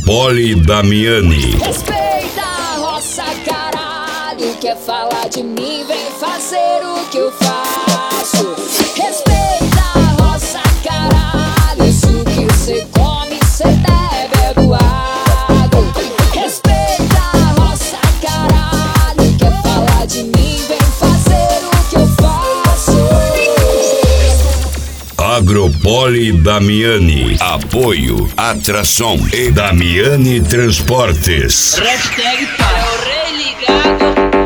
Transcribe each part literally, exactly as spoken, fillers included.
Agropoli Damiani. Respeita a roça, caralho. Quer falar de mim, vem fazer o que eu faço. Respeita a roça, caralho. Isso que cê come, cê bebe é doado. Respeita a roça, caralho. Quer falar de mim, vem fazer o que eu faço. Agropoli Damiani. Apoio Atração e Damiani Transportes. Hashtag para o rei ligado.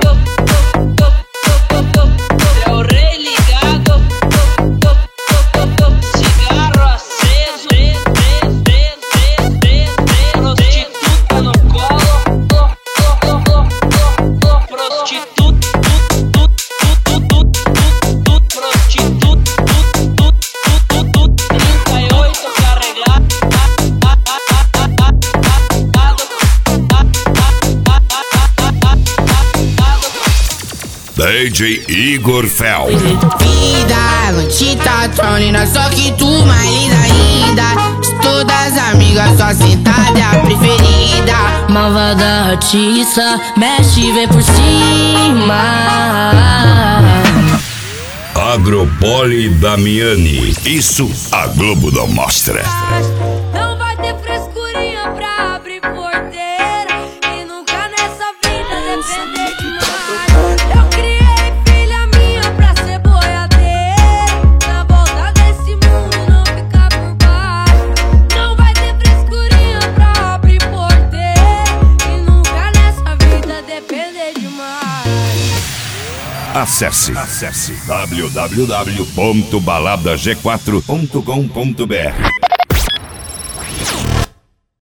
É o rei ligado. Cigarro aceso. Prostituta no colo. Prostituta. Prostituta. trinta e oito carregado. D J Igor Fel. Vida, noite tá tronina, só que tu mais linda ainda. De todas as amigas, só sentada é a preferida. Malvada artista, mexe e vem por cima. Agropoli Damiani. Isso a Globo não mostra. Não vai ter frescurinha pra abrir porteira. E nunca nessa vida depender de mais. Eu criei filha minha pra ser boiadeira. Na volta desse mundo não ficar por baixo. Não vai ter frescurinha pra abrir porteira. E nunca nessa vida depender de mais. Acesse, acesse w w w ponto balada g quatro ponto com ponto b r.